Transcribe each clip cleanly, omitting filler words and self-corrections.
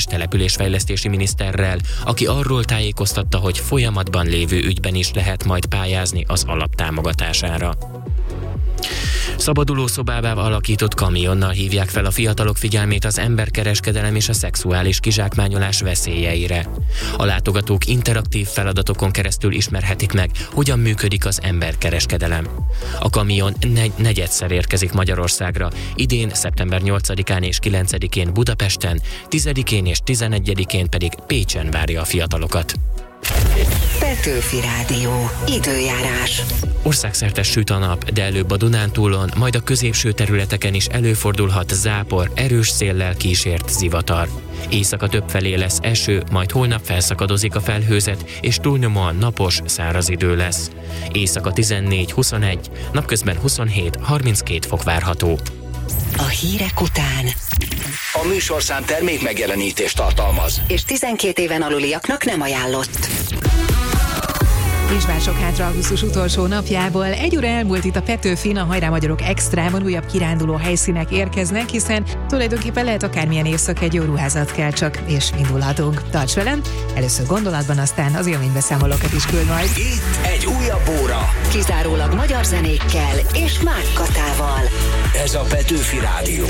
településfejlesztési miniszterrel, aki arról tájékoztatta, hogy folyamatban lévő ügyben is lehet majd pályázni az alaptámogatására. Szabaduló szobává alakított kamionnal hívják fel a fiatalok figyelmét az emberkereskedelem és a szexuális kizsákmányolász veszélyeire. A látogatók interaktív feladatokon keresztül ismerhetik meg, hogyan működik az emberkereskedelem. A kamion negyedszer érkezik Magyarországra, idén szeptember 8-án és 9-én Budapesten, 10-én és 11-én pedig Pécsen várja a fiatalokat. Petőfi Rádió. Időjárás. Országszerte süt a nap, de előbb a Dunántúlon, majd a középső területeken is előfordulhat zápor, erős széllel kísért zivatar. Éjszaka többfelé lesz eső, majd holnap felszakadozik a felhőzet, és túlnyomóan napos, száraz idő lesz. Éjszaka 14-21, napközben 27-32 fok várható. A hírek után a műsorszám termék megjelenítést tartalmaz, és 12 éven aluliaknak nem ajánlott. És már sok hátra augusztus utolsó napjából. 1 óra elmúlt itt a Petőfin, a Hajrá Magyarok Extrában újabb kiránduló helyszínek érkeznek, hiszen tulajdonképpen lehet akármilyen évszak, egy jó ruházat kell csak, és indulhatunk. Tarts velem, először gondolatban, aztán az élménybeszámolókat is küld majd. Itt egy újabb óra. Kizárólag magyar zenékkel és Mák Katával. Ez a Petőfi Rádió.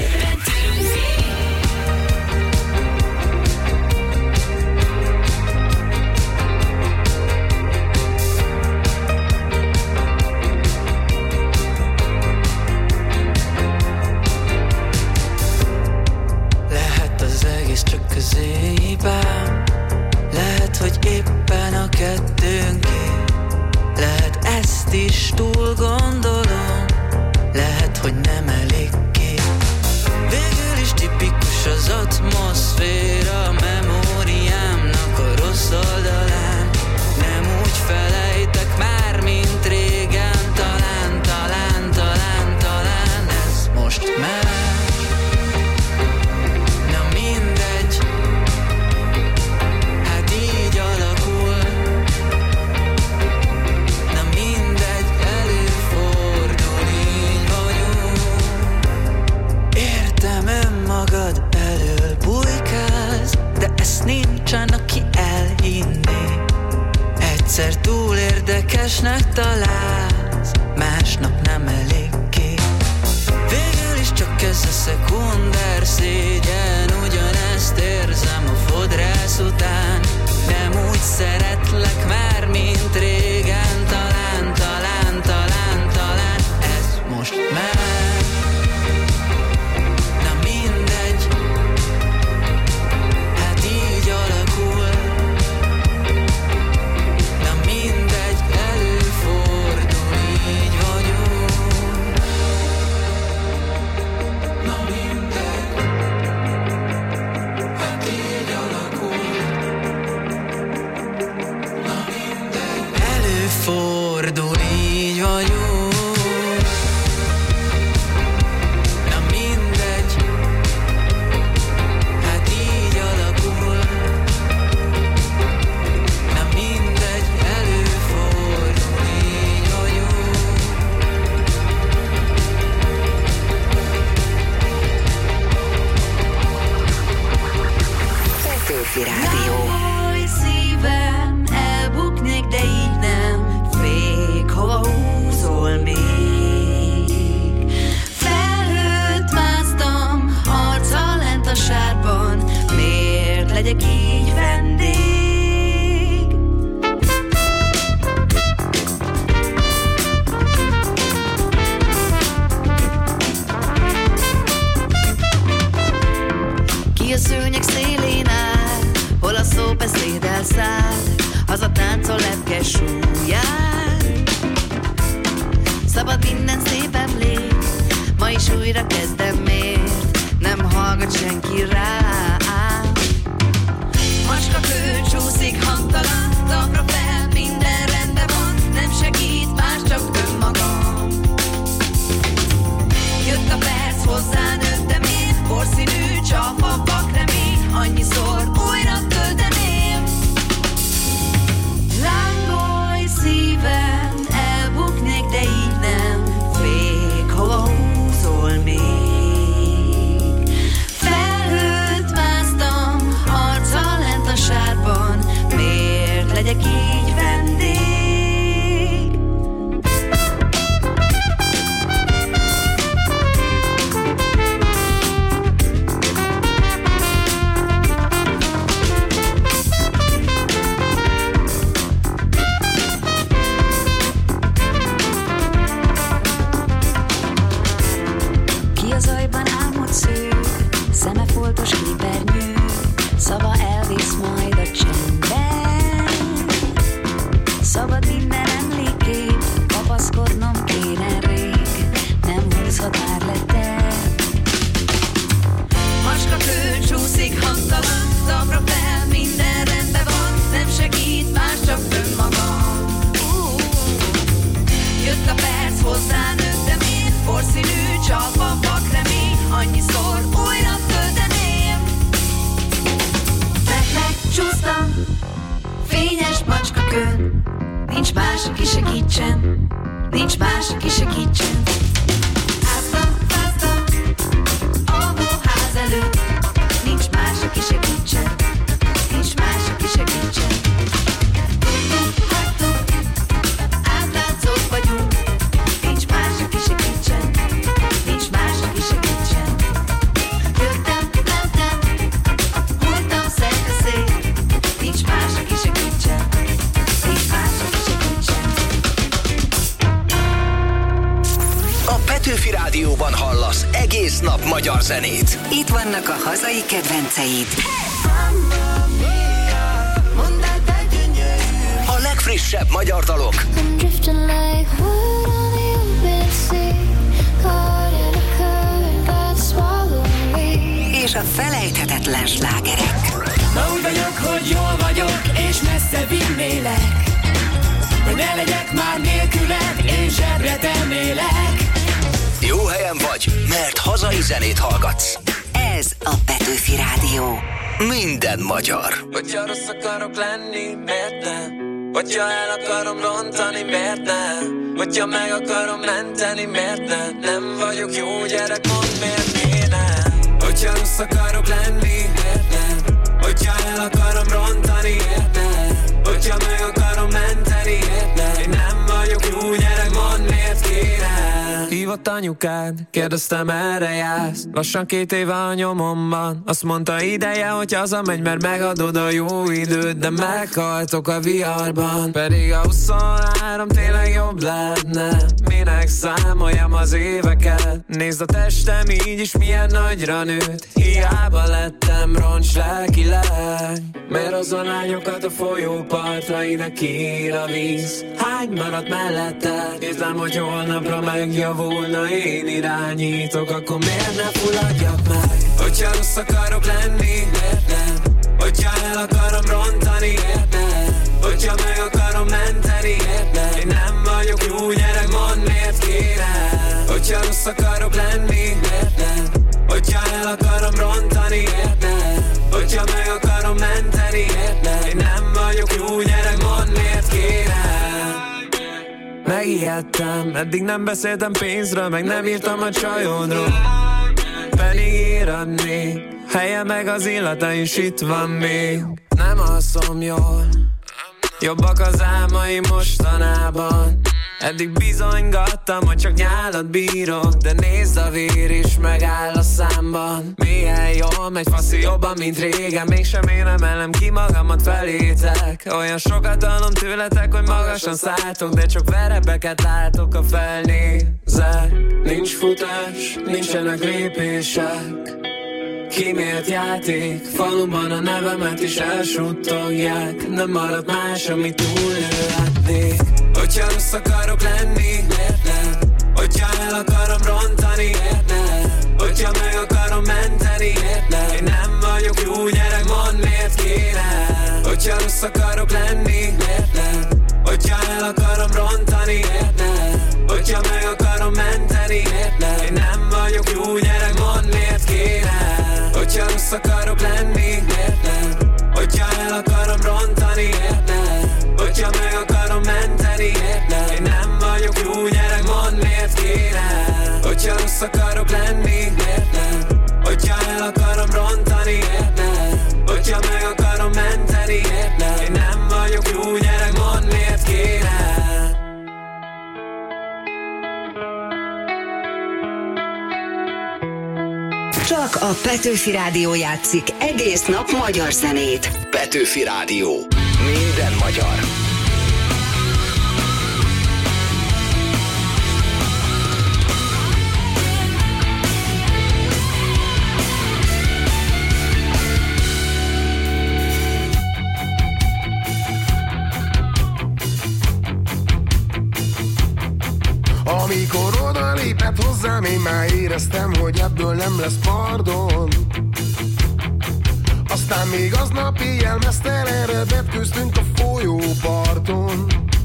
Lehet, hogy éppen a kettőnké, lehet ezt is túl gondolom, lehet, hogy nem eléggé. Végül is tipikus az atmoszféra, memóriámnak a rossz oldalán. Nem úgy felejtek már, mint régen, talán ez most már. Nincsen, aki elhinné. Egyszer túl érdekesnek találsz, másnap nem eléggé. Végül is csak ez a szekunder szégyen, ugyanezt érzem a fodrász után. Nem úgy szeretlek már, mint régen, talán ez most már. Hova húzol még? Felhőt már más, aki segítsen, nincs más, aki segítsen. Házban, ház előtt, nincs más, aki segítsen, nincs más, aki segítsen. Átlátszók vagyunk, nincs más, aki segítsen, nincs más, aki segítsen. Jöttem, mentem, múltam szerte szét, nincs más, aki segítsen, nincs más, aki segítsen. A Petőfi Rádióban hallasz egész nap magyar zenét. Itt vannak a hazai kedvenceid. A legfrissebb magyar dalok. És a felejthetetlen slágerek. Ma úgy vagyok, hogy jól vagyok, és messze vinnélek, hogy ne legyek már nélküled, én zsebre tennélek. Jó helyen vagy, mert hazai zenét hallgatsz. Ez a Petőfi Rádió. Minden magyar. Hogyha rossz akarok lenni, miért nem? Hogyha el akarom rontani, miért nem? Hogyha meg akarom menteni, miért nem? Nem vagyok jó gyerek, mondd miért kéne? Hogyha rossz akarok lenni, miért nem? Hogyha el akarom rontani, miért nem? Hogyha meg akarom menteni, miért nem? Én nem vagyok jó gyerek, mondd miért kéne? Hívott anyukád, kérdeztem erre jársz. Lassan 2 éve a nyomomban. Azt mondta ideje, hogy hazamegy, mert megadod a jó időt, de meghaltok a viharban. Pedig a 23 tényleg jobb lehetne. Minek számoljam az éveket? Nézd a testem így is milyen nagyra nőtt. Hiába lettem roncs lelkileg. Mert azon lányokat a folyópartra ide kiír a víz. Hány maradt mellette? Értem, hogy holnapra megjavulna, én irányítok, akkor miért ne fulladjak meg? Hogyha rossz akarok lenni, miért nem? Hogyha el akarom rontani, miért nem? Hogyha meg akarom menteni, miért nem? Én nem vagyok jó gyerek, mondd miért kéne? Hogyha rossz akarok lenni, miért nem? Hogyha el akarom rontani, miért nem? Hogyha meg akarom menteni, miért nem? Én nem vagyok jó gyerek, mondd miért kéne? Megijedtem, eddig nem beszéltem pénzről, meg nem írtam a csajodról. Pedig íradnék, helye meg az illata is itt van még. Nem alszom jól, jobbak az álmaim mostanában. Eddig bizonygattam, hogy csak nyálat bírok, de nézd a vér is megáll a számban. Milyen jól megy faszi jobban, mint régen, mégsem én emelem ki magamat felétek. Olyan sokat hallom tőletek, hogy magasan szálltok, de csak verebeket látok, a felnézek. Nincs futás, nincsenek lépések, kimélt játék, faluban a nevemet is elsuttogják. Nem marad más, amit túlélhetnék. Hogyha rossz akarok lenni, miért nem? Hogyha el akarom rontani, miért nem? Hogyha meg akarom menteni, miért nem? Én nem vagyok jó gyerek, mondd miért kéne? Hogyha rossz akarok lenni, miért nem? Hogyha el akarom rontani, miért nem? Hogyha meg akarom menteni, miért nem? Én nem vagyok jó gyerek, mondd miért kéne? Hogyha rossz akarok lenni, miért nem? Hogyha el akarom rontani, miért nem? Hogyha meg akarom menteni, miért nem? Én nem vagyok jó gyerek, mondd miért kéne? Hogyha rossz akarok lenni, miért nem? Hogyha el akarom rontani, miért nem? Hogyha meg akarom menteni, miért nem? Én nem vagyok jó gyerek, mondd miért kéne? Csak a Petőfi Rádió játszik egész nap magyar zenét. Petőfi Rádió. Minden magyar. Amikor oda lépett hozzám, én már éreztem, hogy ebből nem lesz pardon. Aztán még aznap éjjel mesztelenre vetkőztünk a folyóparton.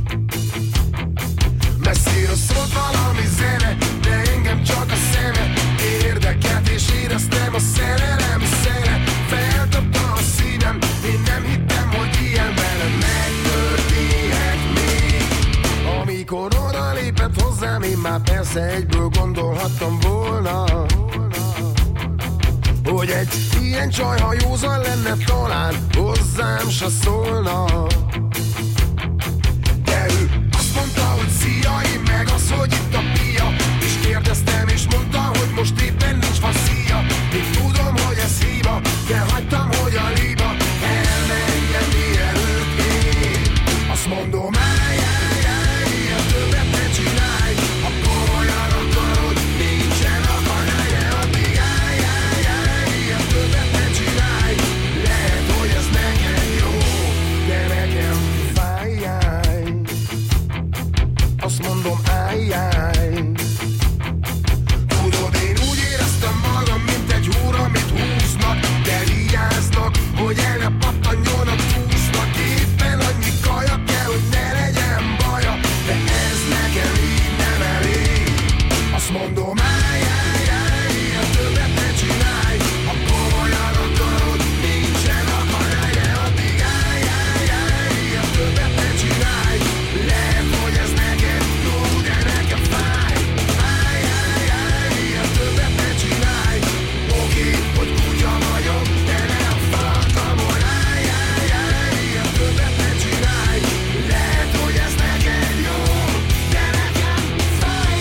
Messzire szólt valami zene, de engem csak a szeme érdekelt, és éreztem a szerelem szere. Feltapta a szívem, én nem hittem, hogy ilyen velem megtörténhet még. rá, persze egyből gondolhattam volna, hogy egy ilyen csaj, ha józan lenne, talán hozzám se szólna. De ő azt mondta, hogy szia, én meg az, hogy itt a pia. És kérdeztem, és mondta, hogy most éppen nincs faszia. Még tudom, hogy ez hiba, de hagytam, hogy a liba elmenjen mielőtt én. Azt mondom, állj, ilyen többet ne csinálj. Ha komolyan akarod, nincsen akadálya. Addig állj, ilyen többet ne csinálj. Lehet, hogy ez nekem jó, de nekem fáj. Azt mondom, állj. Tudod, én úgy éreztem magam, mint egy húr, amit húznak, de vigyáznak, hogy el ne pattanjon a túsznak. Éppen annyi kaja kell, hogy ne legyen baja, de ez nekem így nem elég. Azt mondom, állj, ilyen többet ne csinálj. Ha komolyan akarod, nincsen akadálya. Addig állj, ilyen többet ne csinálj. Lehet, hogy ez neked jó, de nekem fáj. Állj, ilyen többet ne csinálj. Oké, hogy kutya vagyok, de ne a farkamon. Állj, ilyen többet ne csinálj. Lehet, hogy ez neked jó, de nekem fáj.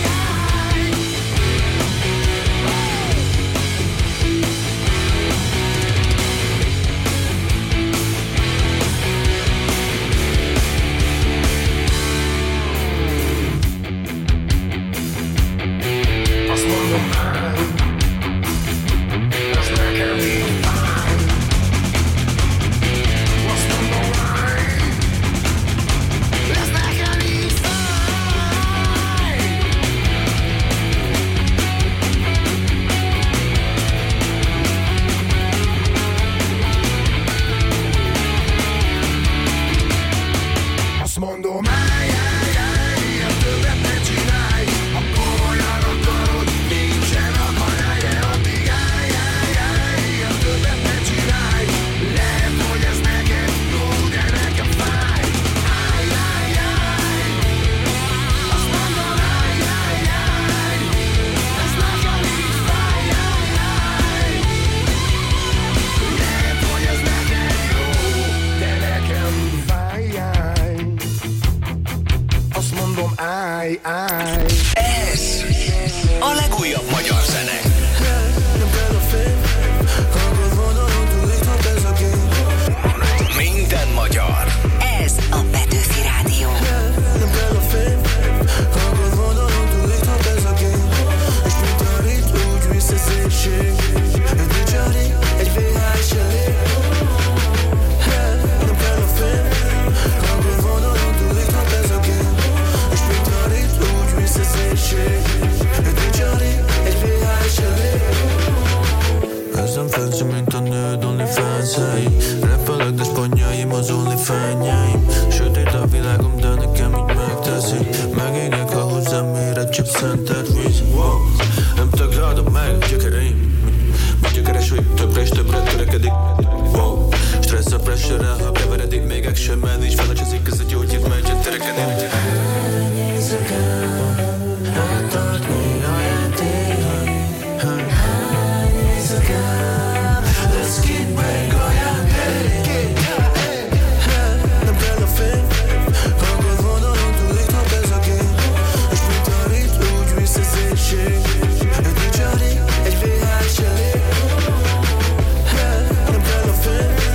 Azt mondom, ez nekem így fáj. Azt mondom, ez nekem így fáj. Azt mondom, ilyen többet ne csinálj. Ha komolyan akarod, nincsen akadálya. Addig állj, ilyen többet ne csinálj. Lehet, hogy ez neked jó, de nekem fáj. Állj. Azt mondom, ez nekem így fáj. Lehet, hogy ez neked jó, de nekem fáj. Azt mondom, állj. Ez a legújabb magyar zene. Minden magyar. Ez a Petőfi Rádió. Ezen fancy, mint a nőd OnlyFans-eim. Rappelek, de spanyoljaim az OnlyFans-jaim. Sötét a világom, de nekem így megteszik. Megégek, ha hozzám éred, csak szentelt víz. Wow. Nem tagadom meg, gyökereim. Mi gyökeres, hogy többre és többre törekedik. Wow. Stressz a pressure-rel, ha keveredik. Még action-mel nincs felacsozik, ez a gyógyírt megy, terekeni. Elnézek el, eltartni a játék. Elnézek el, let's get back a játék. Nem kell a fény, hangod vonalon túl itt nap ez a gép. És mint a rit, úgy visz az éjség. Egy nincs a rit, egy VHS elég. Nem kell a fény,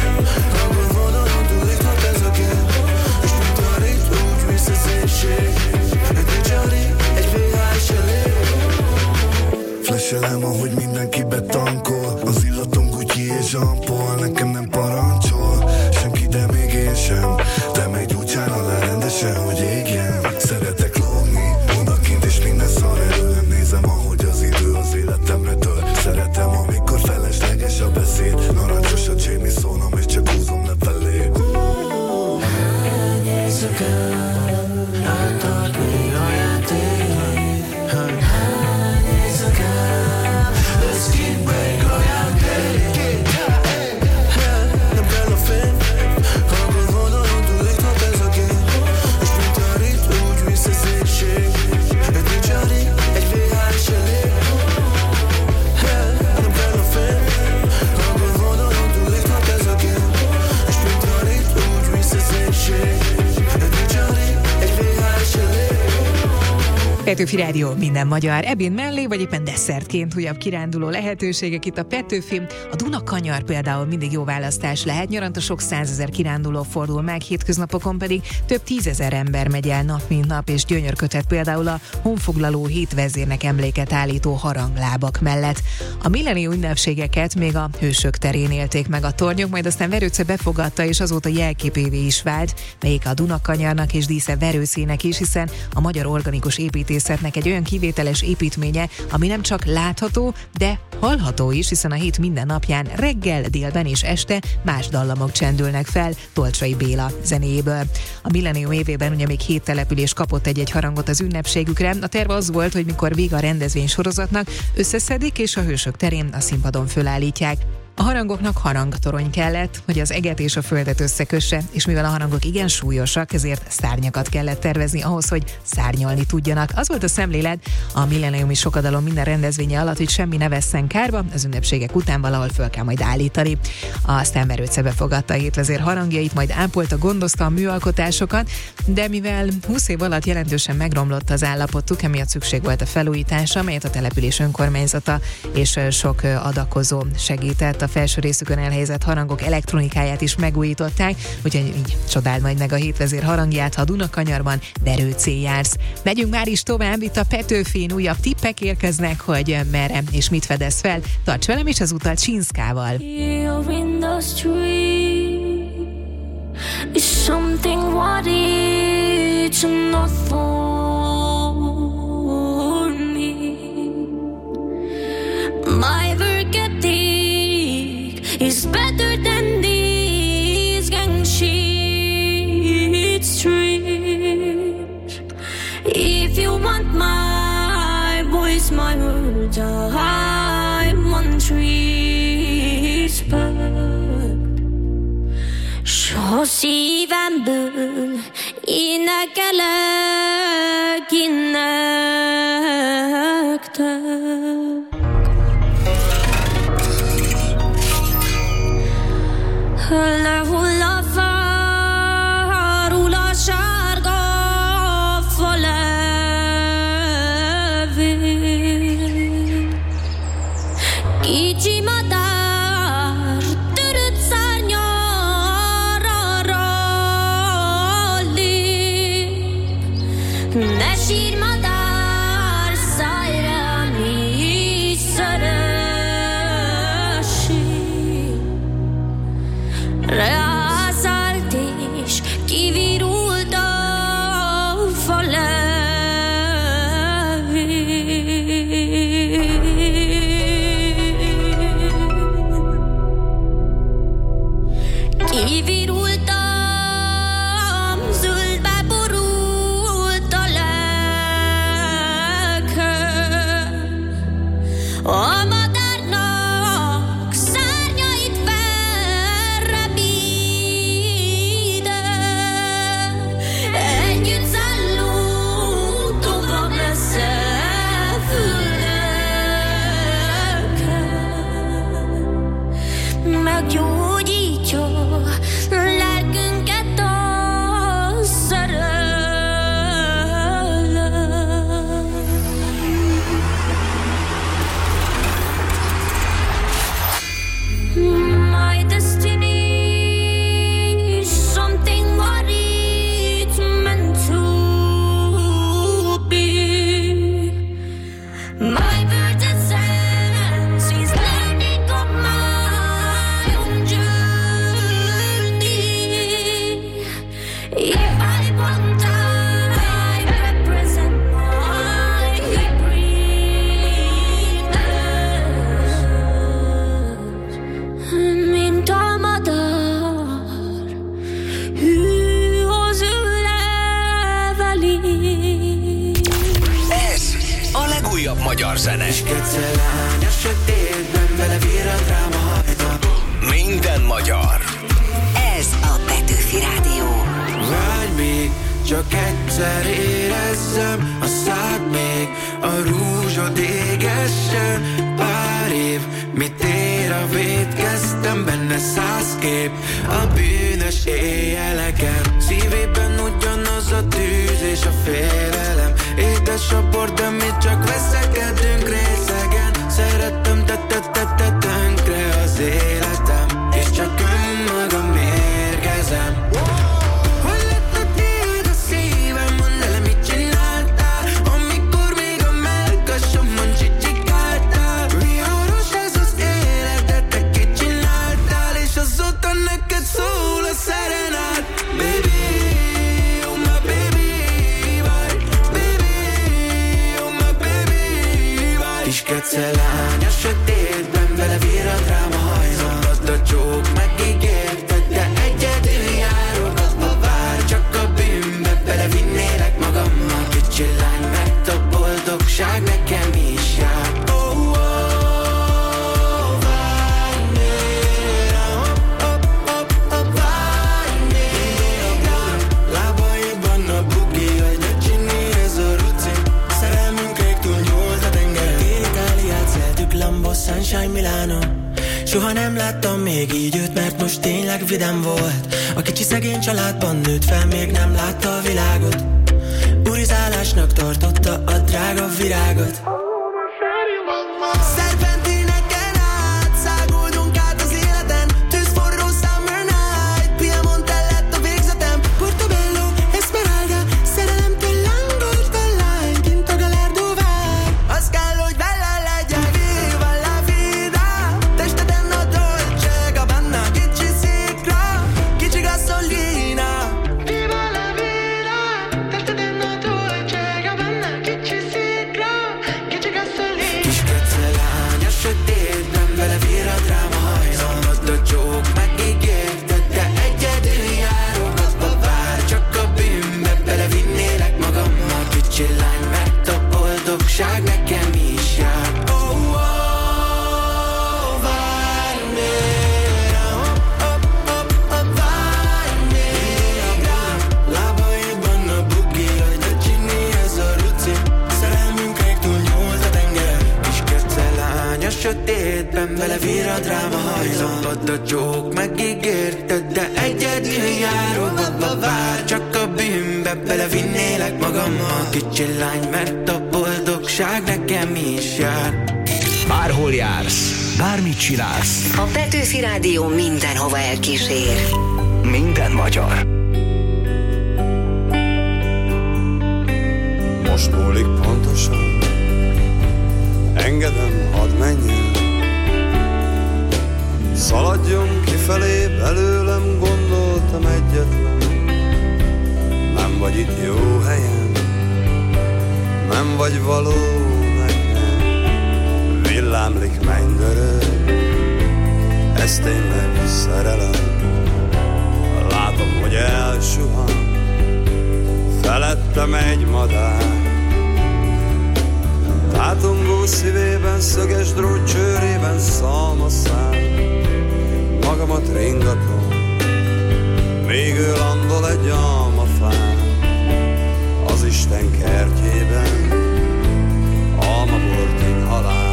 Petőfi Rádió, minden magyar, ebéd mellé, vagy éppen desszertként újabb kiránduló lehetőségek itt a Petőfi. A Duna-kanyar például mindig jó választás lehet, nyaranta sok 100 000 kiránduló fordul meg, hétköznapokon pedig több 10 000 ember megy el nap mint nap, és gyönyörködhet például a honfoglaló hétvezérnek emléket állító haranglábak mellett. A millennium ünnepségeket még a Hősök terén élték meg a tornyok, majd aztán Verőce befogadta, és azóta jelképévé is vált, melyik a Duna-kanyarnak és dísze Verőcének is, hiszen a magyar organikus építészetnek egy olyan kivételes építménye, ami nem csak látható, de hallható is, hiszen a hét minden napján reggel, délben és este más dallamok csendülnek fel Tolcsai Béla zenéjéből. A millennium évében ugye még 7 település kapott egy-egy harangot az ünnepségükre. A terv az volt, hogy mikor vége a rendezvény sorozatnak, összeszedik és a Hősök terén a színpadon fölállítják. A harangoknak harangtorony kellett, hogy az eget és a földet összekösse, és mivel a harangok igen súlyosak, ezért szárnyakat kellett tervezni ahhoz, hogy szárnyalni tudjanak. Az volt a szemlélet a millenniumi sokadalom minden rendezvénye alatt, hogy semmi ne vesszen kárba, az ünnepségek után valahol föl kell majd állítani. Aztán Verőce befogadta a hétvezér harangjait, majd ápolta, gondozta a műalkotásokat, de mivel 20 év alatt jelentősen megromlott az állapotuk, emiatt szükség volt a felújításra, amelyet a település önkormányzata és sok adakozó segített. A felső részükön elhelyezett harangok elektronikáját is megújították, úgyhogy így csodáld majd meg a hétvezér harangját, ha a Duna-kanyarban Verőcén jársz. Megyünk már is tovább, itt a Petőfin újabb tippek érkeznek, hogy merre és mit fedez fel. Tarts velem is az utat Csinszkával. It's better than these gang sheet streets. If you want my voice, my words, I want respect. S szívemből énekelek nektek. Lehull a fáról a sárga falevél. Kicsi madár törött szárnyára lép. Ne sírj, madár, szállj rám, így szeressél. Rászállt és kivirult a falevél. Kivirultam, zöldbe borult a lelkem. A madárnak szárnyait együtt szállunk tovább messze földeken. Meggyógyítja lelkünket a szerelem. My destiny is something what it's meant to be. My birth and sense is learning of my own journey. If I want, I represent my greatness. Mint a madár, hű az ő leveli. Ez a legújabb magyar zene. Kecce lány a sötétben, vele virrad rám a hajta. Minden magyar. Ez a Petőfi Rádió. Várj még, csak egyszer érezzem a szád még, a rúzsod égessen. Pár év, mit ér a vétkeztem, benne 100 kép a bűnös éjjeleken. Szívében ugyanaz a tűz és a félelem, Édes a bor, de mi csak veszekedünk részegen. Szerettem, te tönkre az életem, és csak önmagam mérgezem. Hol lett a tiéd a szívem, mondd el, mit csináltál, amikor még a mellkasomon csicsikáltál. Viharos ez az élet, de te kit csináltál, és azóta neked szól a szerenát. Baby, oh my baby, vagy baby, oh my baby, vagy kis kecelány a sötétben, vele virrad rám a hajzom. Szabad a csók, megígérted, de egyedül járok. Abba vár, csak a bűnbe belevinnélek magammal. Kicsi lány, mert a boldogság nekem is jár. Oh, oh, várj még rám, várj még rám. Lábaiban a bugi, hogy ne csinálj, ez a ruci. Szerelmünk ég túl nyúlt a tenger. Itáliát szeltük, Lambo, Sunshine, Milano. Soha nem láttam még így őt, mert most tényleg vidám volt. A kicsi szegény családban nőtt fel, még nem látta a világot. Urizálásnak tartotta a drága virágot. Szerpentineken át, száguldunk át az életen. Tűzforró summer night, Piemonte lett a végzetem. Portobello, Esmeralda, szerelemtől lángolt a lány, kint a Gallardo vár. Az kell, hogy vele legyen, viva la vida. Testeden a dolce, Gabbana, kicsi szikra, kicsi gasolina. Viva la vida, testeden a dolce, Gabbana, kicsi szikra, kicsi gasolina. Kis kecelány a sötétben, vele virrad rám a hajzom. Szabad a csók, megígérted, de egyedül járok. Abba vár, csak a bűnbe belevinnélek magammal. Kicsi lány, mert a boldogság nekem is jár. Oh, oh, várj még rám, várj még rám. Lábaiban a bugi, hogy ne csinálj, ez a ruci. Szerelmünk ég túl nyúlt a tenger. Kis kecelány a sötétben, vele virrad rám a hajzom. Szabad a csók, megígérted, de egyedül járok. Abba vár, csak a bűnbe belevinnélek magammal. Kicsi lány, mert a boldogság nekem is jár. Bárhol jársz, bármit csinálsz, A Petőfi Rádió mindenhova elkísér. minden magyar. Most múlik pontosan, engedem, hadd menjen. Szaladjon kifelé, belőlem gondoltam egyetlen. Nem vagy itt jó helyen, nem vagy való nekem. Villámlik mennydörög, ez tényleg szerelem. Látom, hogy elsuhan felettem egy madár. Tátongó szívében, szöges drót csőrében szalmaszál. Magamat ringatom, még ő landol egy almafán. Az Isten kertjében almabort inhalál.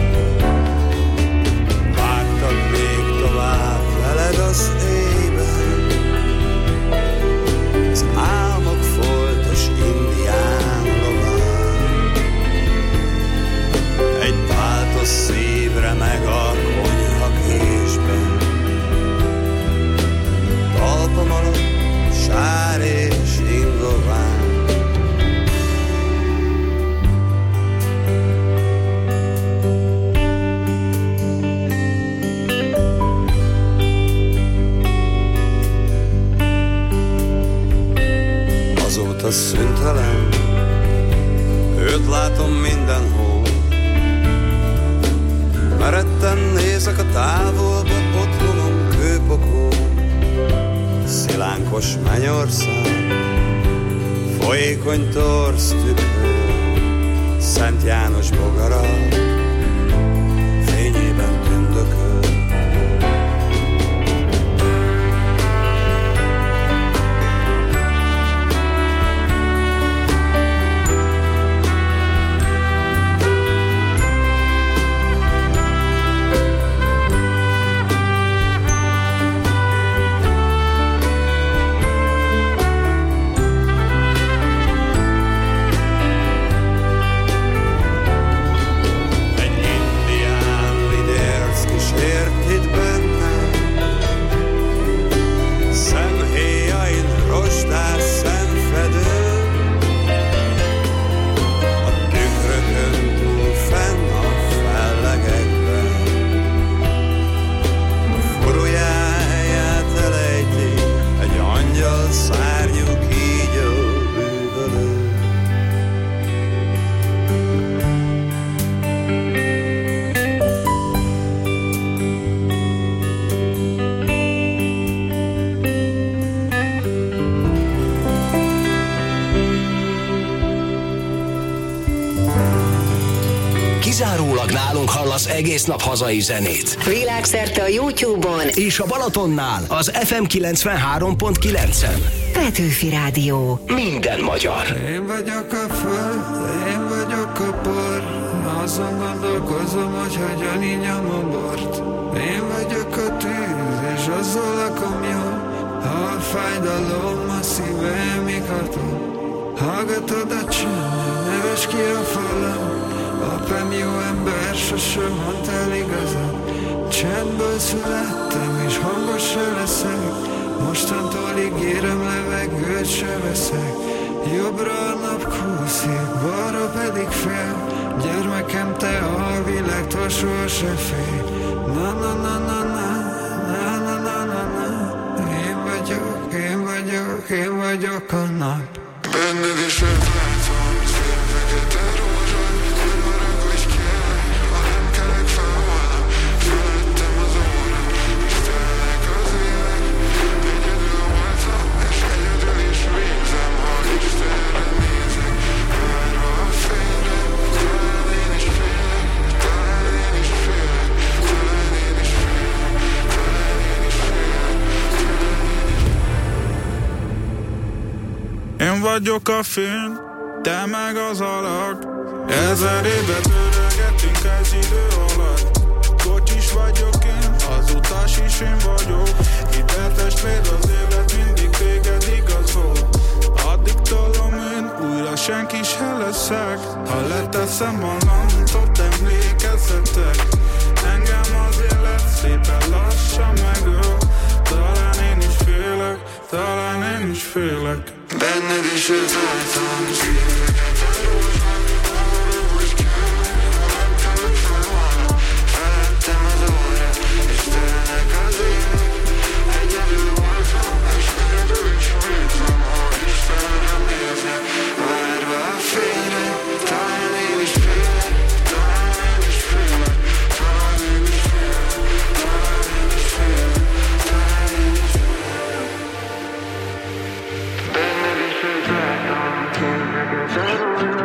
Vágtak még tovább veled az éjben, az álmok foltos indián lován. Egy páltos szívre meg a konyha késben. Talpam alatt sár és ingován. Azóta szüntelen, őt látom mindenhol. Meretten nézek a távolba, otthonom kőpokó. Szilánkos mennyország, folyékony torz tükör, Szent János bogara fényében tündököl. kizárólag nálunk hallasz egész nap hazai zenét. Világszerte a YouTube-on És a Balatonnál az FM 93.9-en. Petőfi Rádió. Minden magyar. Én vagyok a föld, én vagyok a por. Azon gondolkozom, hogy hogyan inyom a bort. Én vagyok a tűz, és azzal lakom jól. Ha a fájdalom a szívemig hatol. Hallgatod a csend, neves ki a falam. Apám jó ember, sosem mondta el igazat. Csendből születtem, és hangos se leszek. Mostantól ígérem, levegőt se veszek. Jobbra a nap kúszik, balra pedig fél. Gyermekem, te a világtól soha se félj. Na na na na na, na na na na na. Én vagyok, én vagyok, én vagyok a nap. Benned is látom, szélvegyet elrózsad. Kurva is kell, ha nem kelek fel holnap. Felettem az óra, és telnek az évek. Egyedül voltam, és egyedül is végzem. Ha Istenre nézek, várva a fényre. Talán én is félek, talán én is félek. Talán én is félek, talán én is félek. Én vagyok a fény, te meg az alak. 1000 éve törögettünk ez idő alatt. Kocsis vagyok én, az utas is én vagyok. Hiteltestvér az élet mindig téged igazol. Addig tolom én, újra senki se leszek. Ha leteszem a lantot, emlékezzetek. Engem az élet szépen lassan megöl. Talán én is félek, talán én is félek. Benned is látom, szíveket elrózsad. Arra is kell, ha nem kelek fel holnap. Felettem az óra, és telnek az évek. Egyedül voltam, és egyedül is végzem. Ha Istenre nézek, várva a fényre. Talán én is félek, talán én is félek. Talán én is félek, talán én is félek. Talán én is félek. Benned is látom, szíveket elrózsad.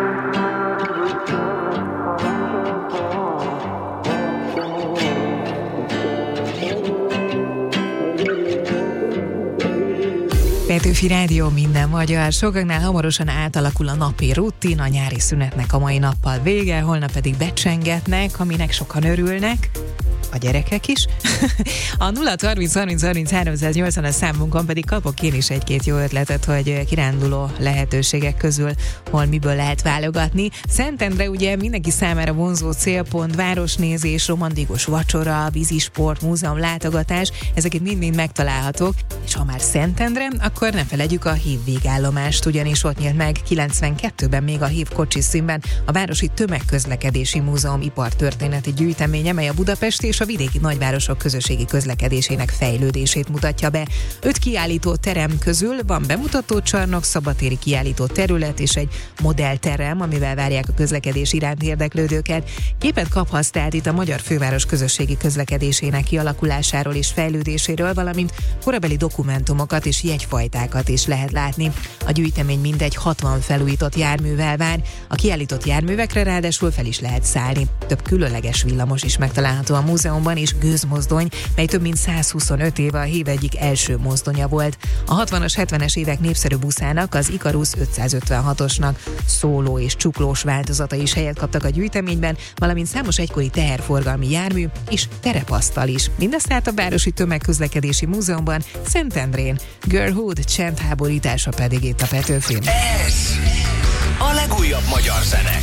Petőfi Rádió, minden magyar. Sokaknál hamarosan átalakul a napi rutin, a nyári szünetnek a mai nappal vége, holnap pedig becsengetnek, aminek sokan örülnek. A gyerekek is. A 0-30-30-33-180 számunkon pedig kapok én is egy-két jó ötletet, hogy kiránduló lehetőségek közül hol miből lehet válogatni. Szentendre ugye mindenki számára vonzó célpont, városnézés, romantikus vacsora, vízisport, múzeum látogatás, ezeket mind-mind megtalálhatók, és ha már Szentendre, akkor ne feledjük a Hív végállomást, ugyanis ott nyílt meg 92-ben még a Hív kocsiszínben a Városi Tömegközlekedési Múzeum ipartörténeti gyűjteménye, mely a Budapest és a vidéki nagyvárosok közösségi közlekedésének fejlődését mutatja be. 5 kiállító terem közül van bemutatócsarnok, szabadtéri kiállító terület és egy modellterem, amivel várják a közlekedés iránt érdeklődőket. Képet kaphatsz tehát itt a magyar főváros közösségi közlekedésének kialakulásáról és fejlődéséről, valamint korabeli dokumentumokat és jegyfajtákat is lehet látni. A gyűjtemény mindegy 60 felújított járművel vár, a kiállított járművekre ráadásul fel is lehet szállni. Több különleges villamos is megtalálható a múzeumban, és gőzmozdony, mely több mint 125 éve a Hív egyik első mozdonya volt. A 60-as, 70-es évek népszerű buszának, az Ikarus 556-osnak szóló és csuklós változata is helyet kaptak a gyűjteményben, valamint számos egykori teherforgalmi jármű és terepasztal is. Mindezt tehát a Városi Tömegközlekedési Múzeumban, Szentendrén. Girlhood csendháborítása pedig itt a Petőfin. Ez a legújabb magyar zene.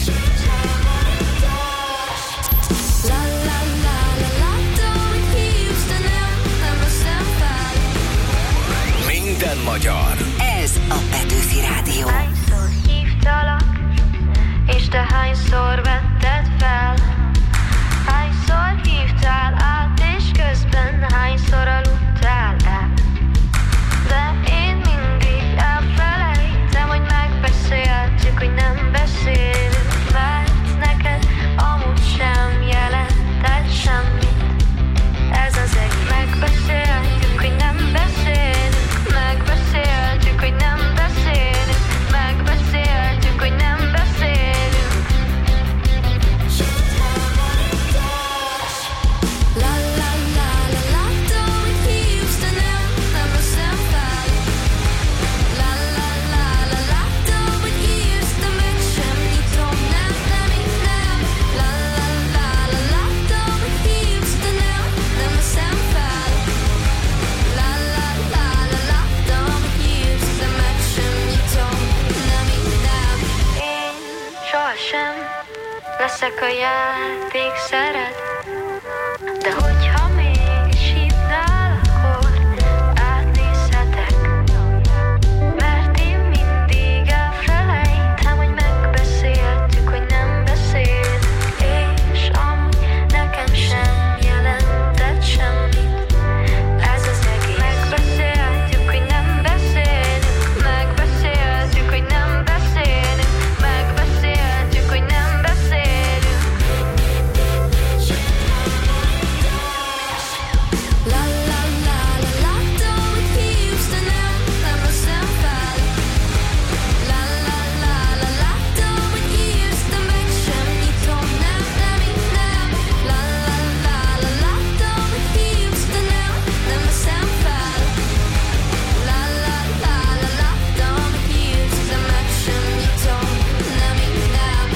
Minden magyar. Ez a Petőfi Rádió. Hányszor hívtalak, és te hányszor vetted fel? Hányszor hívtál át, és közben hányszor aludtál el? De én mindig elfelejtem, hogy megbeszéltük, hogy nem beszélünk, mert neked amúgy sem jelentett semmit. Ez az egy megbeszéltük, hogy nem beszélünk, megbeszéltük, hogy nem beszélünk, megbeszéltük, hogy nem beszélünk. leszek a játékszered. De hogyha mégis hívnál, akkor átnézhetek. Mert én mindig elfelejtem, hogy megbeszéltük, hogy nem beszélünk. És amúgy nekem sem jelentett semmit ez az egész. Megbeszéltük, hogy nem beszélünk. Megbeszéltük, hogy nem beszélünk. Megbeszéltük, hogy nem beszélünk. La la la la, láttam, hogy hívsz, de nem veszem fel. La la la la, láttam, hogy írsz, de meg sem nyitom. Nem, így nem. La la la la, láttam, hogy hívsz, de nem veszem fel. La la la la, láttam, hogy hívsz, de meg sem nyitom. Nem, így nem.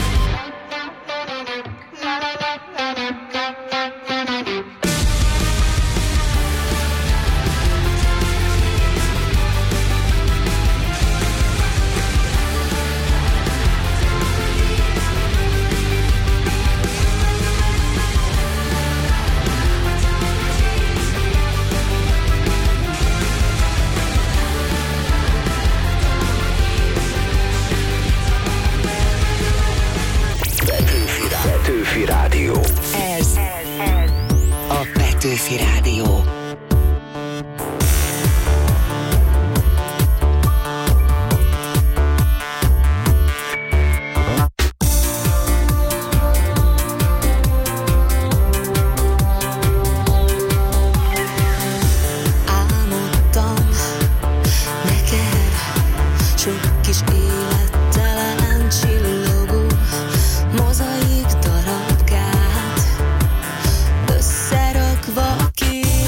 Petőfi Rádió. Ez a Petőfi Rádió. Álmodtam neked sok kis élettelen csillogó mozaik darabkát, összerakva két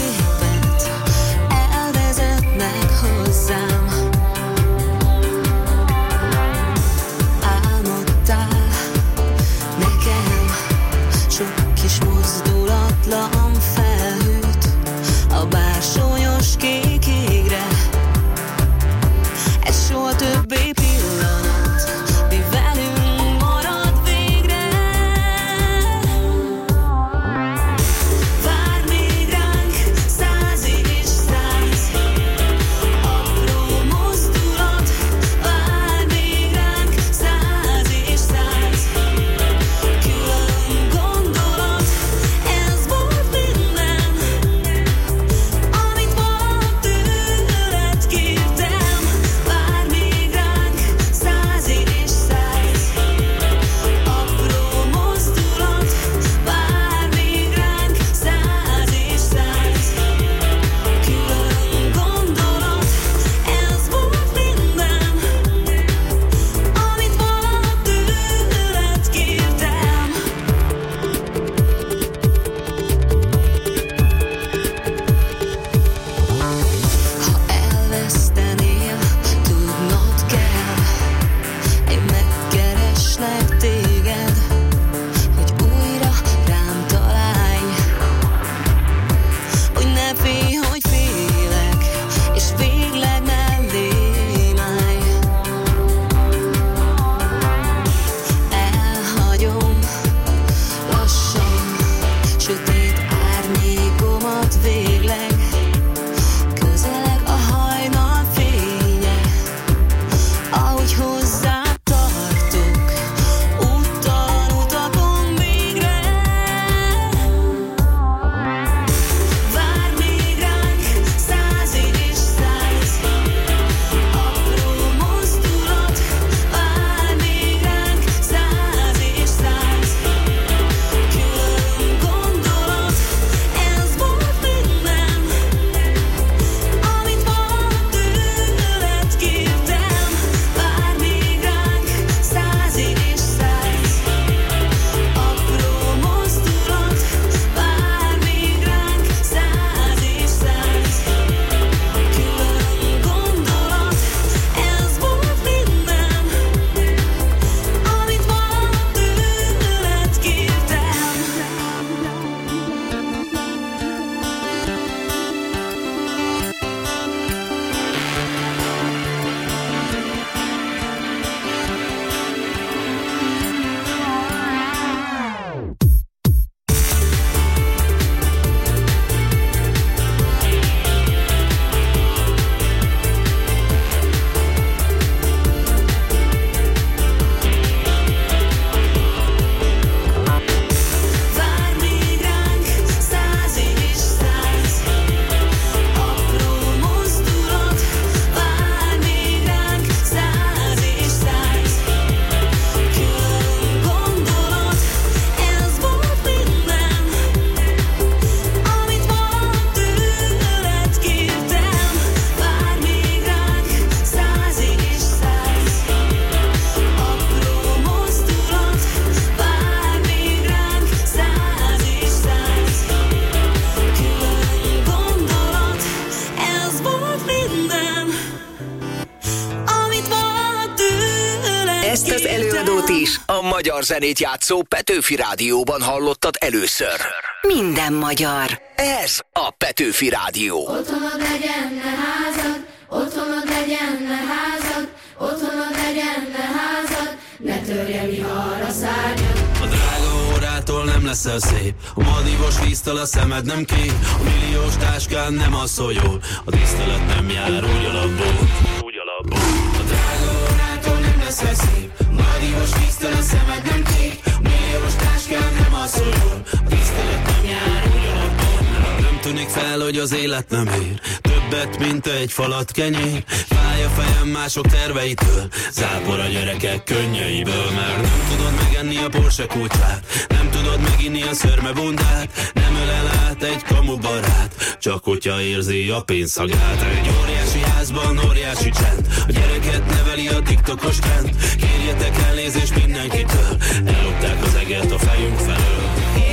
Ezt az előadót is A magyar zenét játszó Petőfi Rádióban hallottad először. minden magyar. Ez a Petőfi Rádió. Otthonod legyen, ne házad, otthonod legyen, ne házad, otthonod legyen, ne házad, ne törje vihar a szárnyad. A drága órától nem leszel szép, a madívos víztől a szemed nem kék, a milliós táskán nem alszol jól, a tisztelet nem jár úgy alapból, úgy alapból. A drága órától nem leszel szép, a madívos víztől a szemed nem kék, a milliós táskán nem alszol jól, a tisztelet nem jár úgy alapból. Nem tűnik fel, hogy az élet nem ér többet, mint egy falat kenyér. Fáj a fejem mások terveitől, zápor a gyerekek könnyeiből. Mert nem tudod megenni a Porsche kulcsát, nem tudod meginni a szörme bundát, nem ölel át egy kamu barát, csak hogyha érzi a pénzszagát. Egy óriási házban óriási csend, a gyereket neveli a tiktokos trend. Kérjetek elnézést mindenkitől, ellopták az eget a fejünk felől.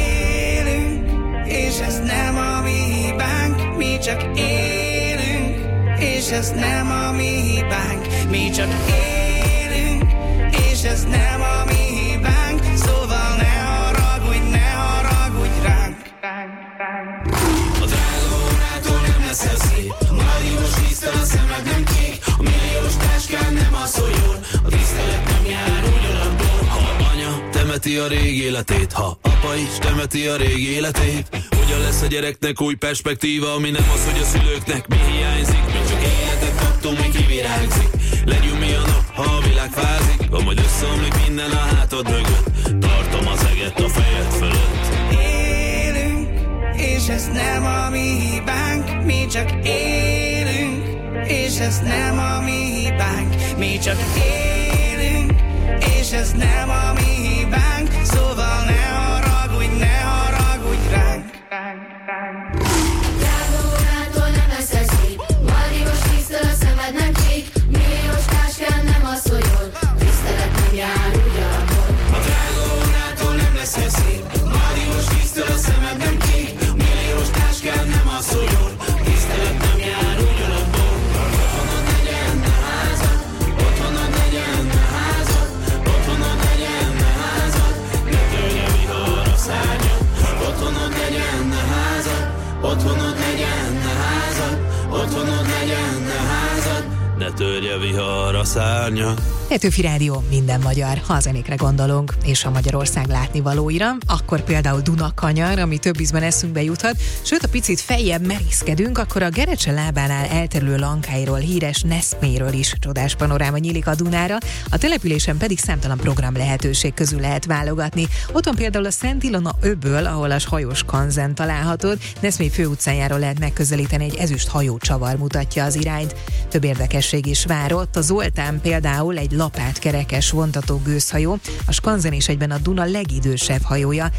És ez nem a mi hibánk, mi csak élünk. És ez nem a mi hibánk, mi csak élünk. És ez nem a mi hibánk, szóval ne haragudj ránk. A drága órától nem leszel szép, a madívos víztől a szemed nem kék, a milliós táskán nem alszol jól, a tisztelet nem jár úgy alapból. Ha anya temeti a régi életét, ha apa is temeti a régi életét, hogyan lesz a gyereknek új perspektíva, ami nem az, hogy a szülőknek mi hiányzik. Mi csak életet kaptunk, mi kivirágzik. Legyünk mi a nap, ha a világ fázik, vagy majd összeomlik minden a hátad mögött. Tartom az eget a fejed fölött. Élünk, és ez nem a mi hibánk, mi csak élünk. És ez nem a mi hibánk, mi csak élünk. És ez nem a mi hibánk, szóval ne haragudj ránk. Drága órától nem leszel szép, madívos víztől a szemed nem kék, milliós táskán nem alszol jól, tisztelet nem jár úgy alapból. A drága órától nem leszel szép, madívos víztől a szemed nem kék, milliós táskán nem alszol jól, tisztelet nem jár úgy alapból. Otthonod legyen, ne házad, otthonod legyen, ne házad, otthonod legyen, ne házad, ne törje vihar a szárnyad. Otthonod legyen, ne házad, otthonod legyen, ne házad, otthonod legyen, ne házad, ne törje vihar a szárnyad. Petőfi Rádió, minden magyar. Ha a zenékre gondolunk, és a Magyarország látnivalóira, akkor például Dunakanyar, ami több ízben eszünkbe juthat, sőt, a picit feljebb merészkedünk, akkor a Gerecse lábánál elterülő lankáiról, híres Neszméről is csodás panoráma nyílik a Dunára, a településen pedig számtalan program lehetőség közül lehet válogatni. Ott van például a Szent Ilona öböl, ahol a hajós kanzen találhatod, Neszmé főutcájáról lehet megközelíteni, egy ezüst hajócsavar mutatja az irányt. Több érdekesség is vár ott, a Zoltán például egy lapátkerekes vontató gőzhajó, a skanzen is egyben a Duna legidősebb hajója,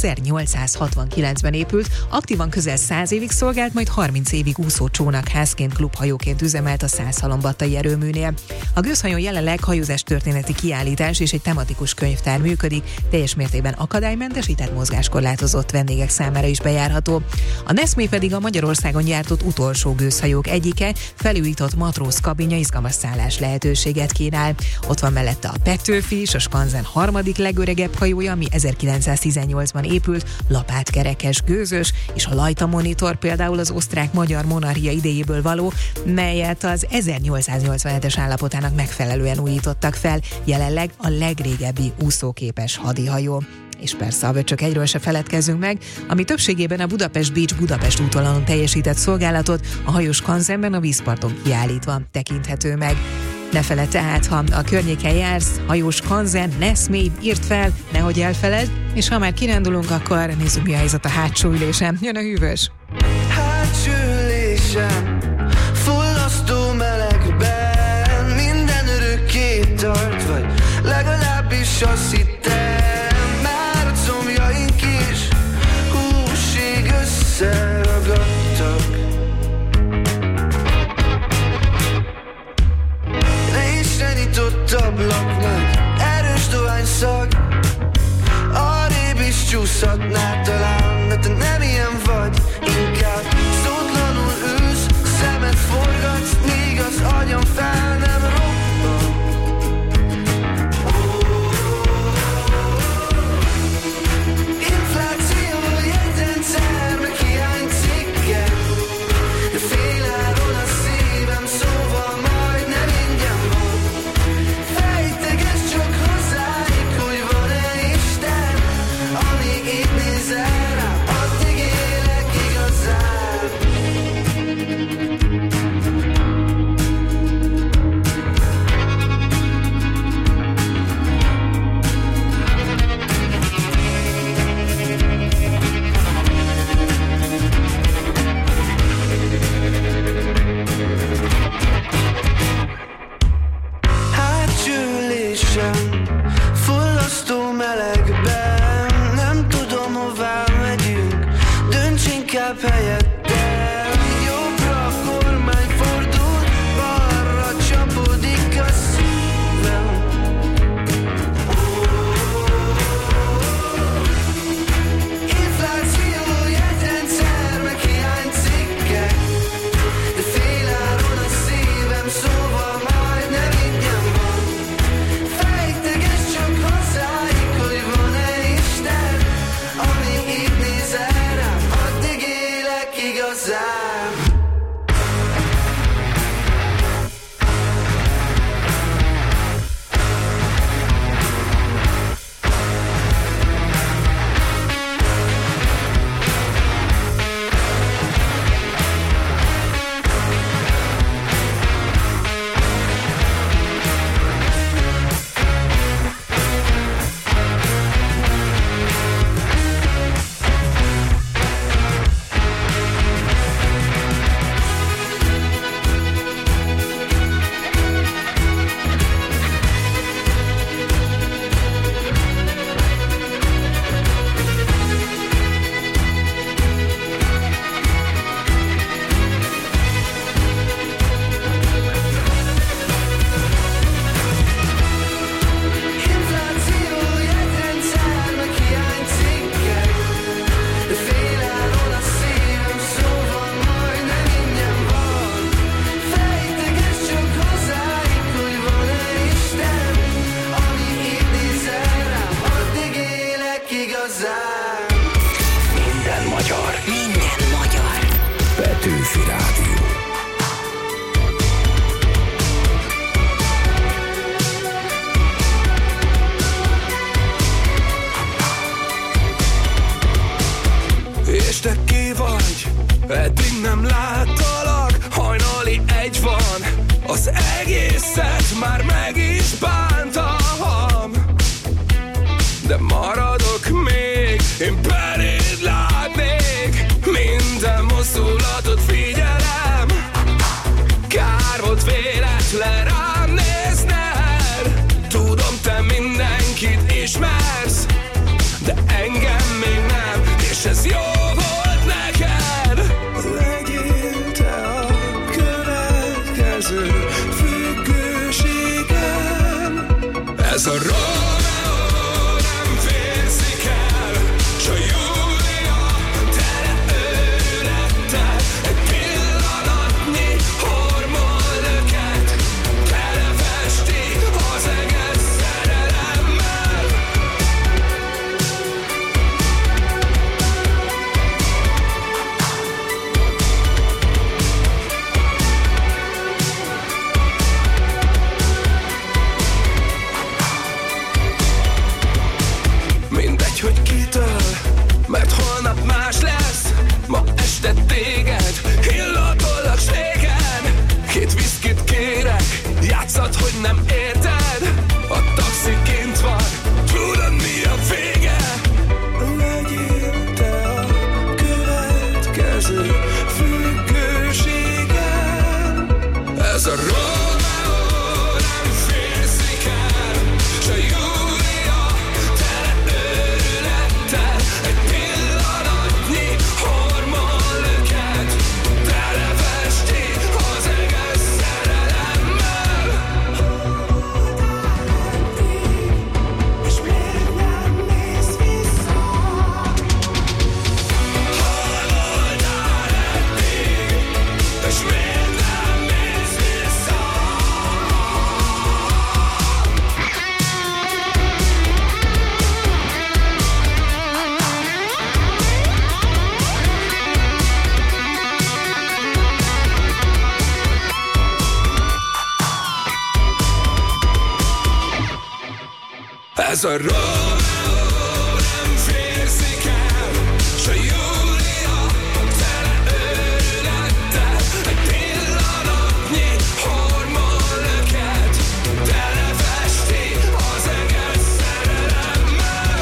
1869-ben épült, aktívan közel 100 évig szolgált, majd 30 évig úszócsónakházként, klubhajóként üzemelt a Szászhalombattai erőműnél. A gőzhajón jelenleg hajózás történeti kiállítás és egy tematikus könyvtár működik, teljes mértékben akadálymentesített, mozgáskorlátozott vendégek számára is bejárható. A Neszmé pedig a Magyarországon gyártott utolsó gőzhajók egyike, felújított matróz kabinja izgalmas szállás lehetőséget kínál. Ott van mellette a Petőfi is, a skanzen harmadik legöregebb hajója, ami 1918-ban épült, lapátkerekes gőzös, és a Lajta Monitor például az osztrák-magyar monarchia idejéből való, melyet az 1887-es állapotának megfelelően újítottak fel, jelenleg a legrégebbi úszóképes hadihajó. És persze a Vöcsök egyről se feledkezzünk meg, ami többségében a Budapest Beach Budapest útvonalon teljesített szolgálatot, a hajós kanzenben a vízparton kiállítva tekinthető meg. Ne feledd tehát, ha a környéken jársz, hajós kanzen, Neszmé, írd fel, nehogy elfeledd, és ha már kirándulunk, akkor nézzük, mi a helyzet a hátsó ülésen. Jön a hűvös! Hátsó ülésem, fullasztó melegben, minden örökké tart, vagy legalábbis azt hittem, már a combjaink is húsig összeragadtak. Nyitott ablaknak erős dohányszag, arrébb is csúszhatnál talán, de te nem ilyen vagy, inkább szótlanul ülsz, szemed forgatsz, míg az agyam fel nem robban. Az egészet már meg is bántam, de maradok még, én beléd látnék. Minden mozdulatot figyelem, kár volt véletlen rám nézned. Tudom, te mindenkit ismersz, de engem még nem, és ez jó volt neked. Legyél te a következő függőségem. Ez a Romeo nem férzik el, s a Júlia tele őlettel. Egy pillanatnyi hormonlöket telefesti az egész szerelemmel. Mindegy, hogy kitől, mert holnap más lesz. Ma este téged illatolak slégen. 2 viszkit kérek, játszad, hogy nem érted. A taxi kint van, tudod mi a vége. Legyél te a következő függőségem. Ez a Romeo nem férzik el, s a Júlia tele őrülettel. Egy pillanatnyi hormonlöket telefesti az egész szerelemmel. És még nem mész vissza. Hol voltál eddig, és még nem mész vissza. Ez a Romeo nem férzik el, s a Júlia tele őrülettel. Egy pillanatnyi hormonlöket telefesti az egész szerelemmel.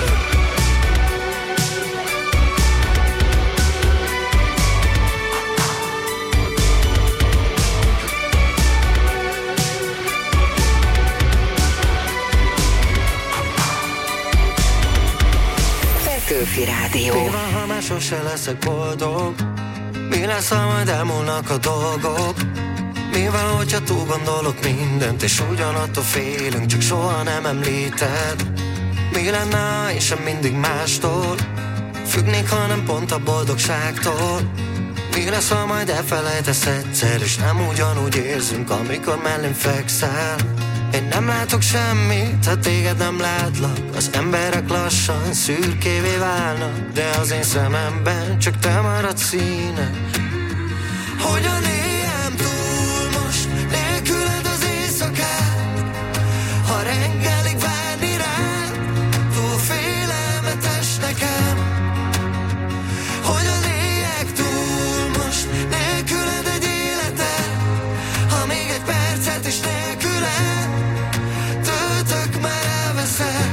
Petőfi Rádió. Mi van, ha már sose leszek boldog? Mi lesz, ha majd elmúlnak a dolgok? Mi van, hogyha túl gondolok mindent, és ugyanattól félünk, csak soha nem említed? Mi lenne, ha én sem mindig mástól függnék, hanem pont a boldogságtól? Mi lesz, ha majd elfelejtesz egyszer, és nem ugyanúgy érzünk, amikor mellém fekszel? Én nem látok semmit, ha téged nem látlak. Az emberek lassan szürkévé válnak, de az én szememben csak te maradsz színe. Hogyan éljem túl most nélküled az éjszakát, ha reggelig várni rád túl félelmetes nekem? Hogyan éljek túl most nélküled egy életet, ha még egy percet is nélküled töltök, már elveszek.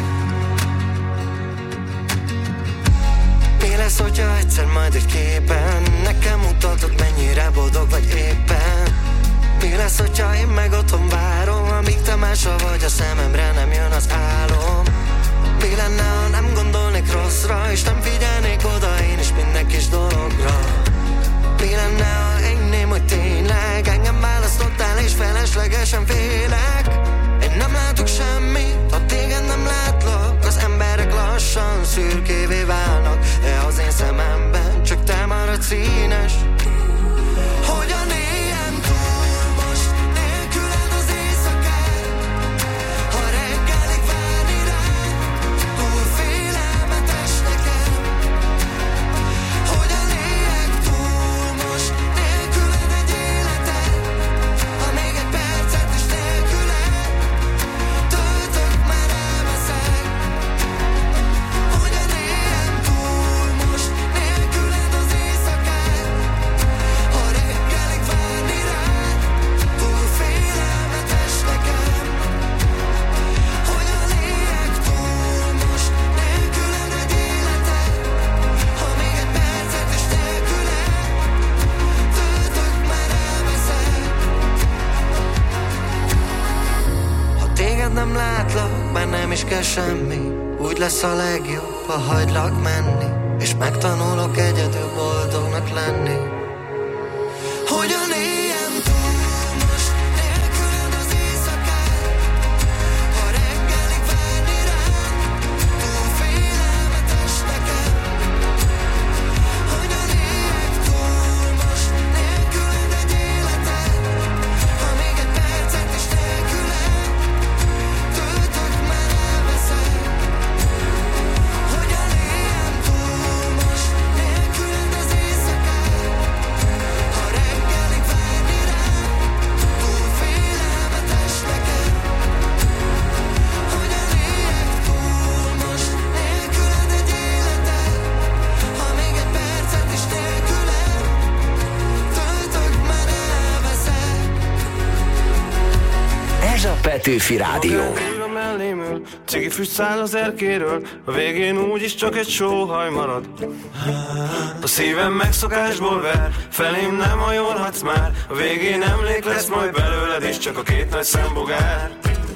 Mi lesz, hogyha egyszer majd egy képen nekem mutatod, mennyire boldog vagy éppen? Mi lesz, hogyha én meg otthon várom, amíg te mással vagy, a szememre nem jön az álom? Mi lenne, ha nem gondolnék rosszra, és nem figyelnék oda én is minden kis dologra? Mi lenne, ha enném, hogy tényleg engem választottál, és feleslegesen félek? Én nem látok semmit, ha téged nem látlak. Az emberek lassan szürkévé válnak, de az én szememben csak te maradsz színes. Hogyan éljem túl most nélküled az éjszakát, ha reggelig várni rád túl félelmetes nekem? Hogyan éljek túl most nélküled egy életet, ha még egy percet is nélküled nem látlak, már nem is kell semmi. Úgy lesz a legjobb, ha hagylak menni, és megtanulok egyedül boldognak lenni. Hogyan éljem túl most nélküled az éjszakát, ha reggelig várni rám, túl félelmetes nekem. Hogyan éljek túl most nélküled egy életet, ha még egy percet is nélküled töltök, már elveszek. Hogyan éljem túl most nélküled az éjszakát, ha reggelig várni rám, túl félelmetes nekem. Hogyan éljek túl most nélküled egy életet, ha még egy percet is nélküled töltök, már elveszek. Ez a Petőfi Rádió. Újra mellém ül, cigi füst száll az erkéről, a végén úgyis csak egy sóhaj marad. A szívem megszokásból ver, felém nem hajolhatsz már, a végén emlék lesz majd belőled is, csak a két nagy szembogár.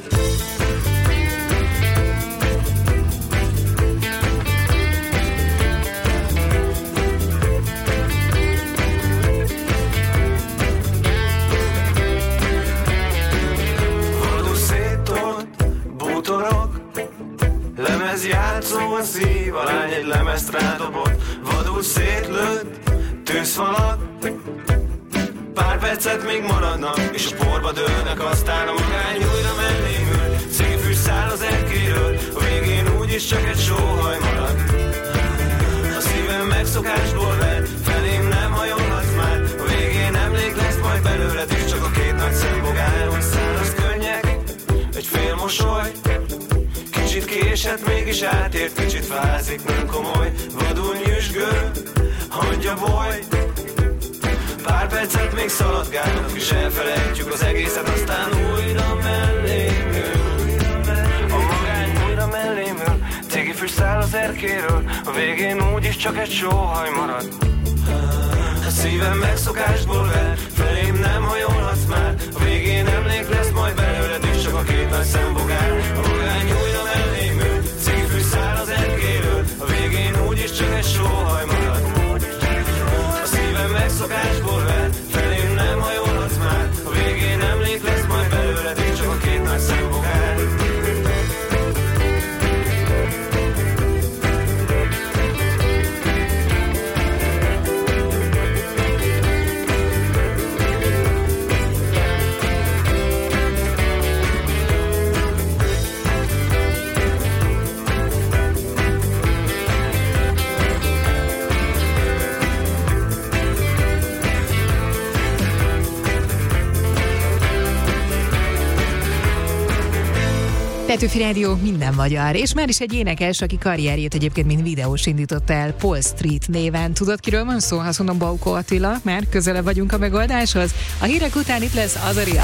Vadul széttolt bútorok, lemezjátszó a szív, a lány egy lemezt rádobott, vadul szétlőtt tűzfalak. Pár percet még maradnak, és a porba dőlnek, aztán a magány újra mellém ül, cigifűs száll az erkéről, a végén úgyis csak egy sóhaj marad. A szívem megszokásból ver, felém nem hajolhatsz már, a végén emlék lesz majd belőled is, csak a két nagy szembogáron száraz könnyek, egy fél mosoly. Kicsit késett, mégis átért, kicsit fázik, nem komoly, vadul nyüzsgő, hagyja boly. Pár percet még szaladgálnak, és elfelejtjük az egészet, aztán újra mellém ül. A magány újra mellém ül, cigifüst száll az erkéről, a végén úgyis csak egy sóhaj marad. A szívem megszokásból ver, felém nem hajolhatsz már, a végén emlék lesz majd belőled is, csak a két nagy szembogár. A magány újra mellém ül, cigifüst száll az erkéről, a végén úgyis csak egy sóhaj marad. A szívem megszokásból ver, felém nem hajolhatsz már, a végén emlék lesz majd belőled is, csak a két nagy szembogár. Petőfi Rádió, minden magyar, és már is egy énekes, aki karrierjét egyébként mint videós indította el Paul Street néven. Tudod, kiről van szó? Azt mondom, Baukó Attila, mert közelebb vagyunk a megoldáshoz. A hírek után itt lesz Azaria.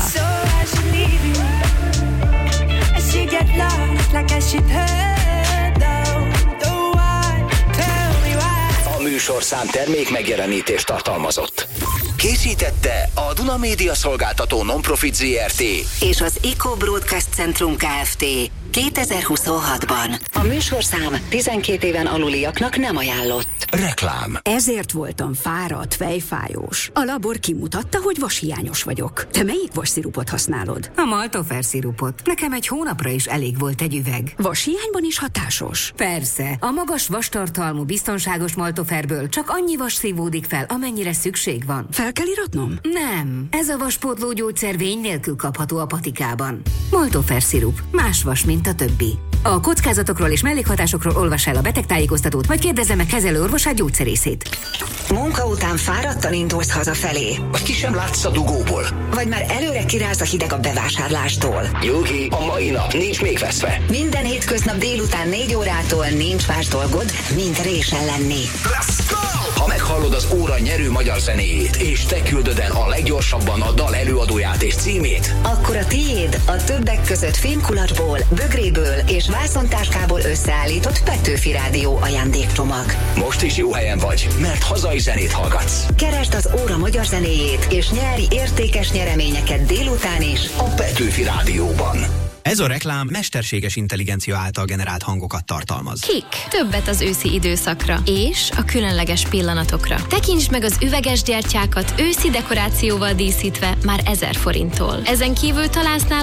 A műsorszám termék megjelenítést tartalmazott. Készítette a Duna Média Szolgáltató Nonprofit Zrt. És az Eco Broadcast Centrum Kft. 2026-ban. A műsorszám 12 éven aluliaknak nem ajánlott. Reklám. Ezért voltam fáradt, fejfájós. A labor kimutatta, hogy vashiányos vagyok. Te melyik vasszirupot használod? A Maltofer szirupot. Nekem egy hónapra is elég volt egy üveg. Vashiányban is hatásos? Persze. A magas vastartalmú, biztonságos Maltoferből csak annyi vas szívódik fel, amennyire szükség van. Fel kell iratnom? Nem. Ez a vaspótló gyógyszer vény nélkül kapható a patikában. Maltofer szirup. Más vas, mint a többi. A kockázatokról és mellékhatásokról olvass el a betegtájékoztatót, vagy kérdezze meg kezelőorvosát, gyógyszerészét. Munka után fáradtan indulsz hazafelé. Vagy ki sem látsz a dugóból. Vagy már előre kiráz a hideg a bevásárlástól. Nyugi, a mai nap nincs még veszve. Minden hétköznap délután 4 órától nincs más dolgod, mint résen lenni. Let's go! Ha meghallod az óra nyerő magyar zenéjét, és te küldöd el a leggyorsabban a dal előadóját és címét, akkor a tiéd a többek között fémkulacsból, bögréből és vásznontáskából összeállított Petőfi Rádió ajándékcsomag. Most is jó helyen vagy, mert hazai zenét hallgatsz. Keresd az óra magyar zenéjét, és nyerj értékes nyereményeket délután is a Petőfi Rádióban. Ez a reklám mesterséges intelligencia által generált hangokat tartalmaz. Kik? Többet az őszi időszakra és a különleges pillanatokra. Tekintsd meg az üveges gyertyákat őszi dekorációval díszítve már 1000 forinttól. Ezen kívül találsz